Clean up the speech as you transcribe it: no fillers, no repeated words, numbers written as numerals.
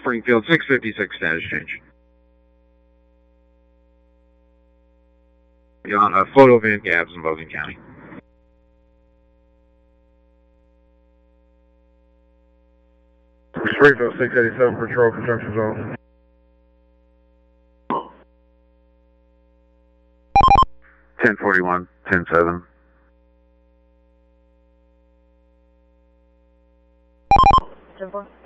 Springfield, 656 status change. Beyond a photo van cabs in Logan County. Springfield 687 patrol construction zone. Ten 10-7. Ten 4.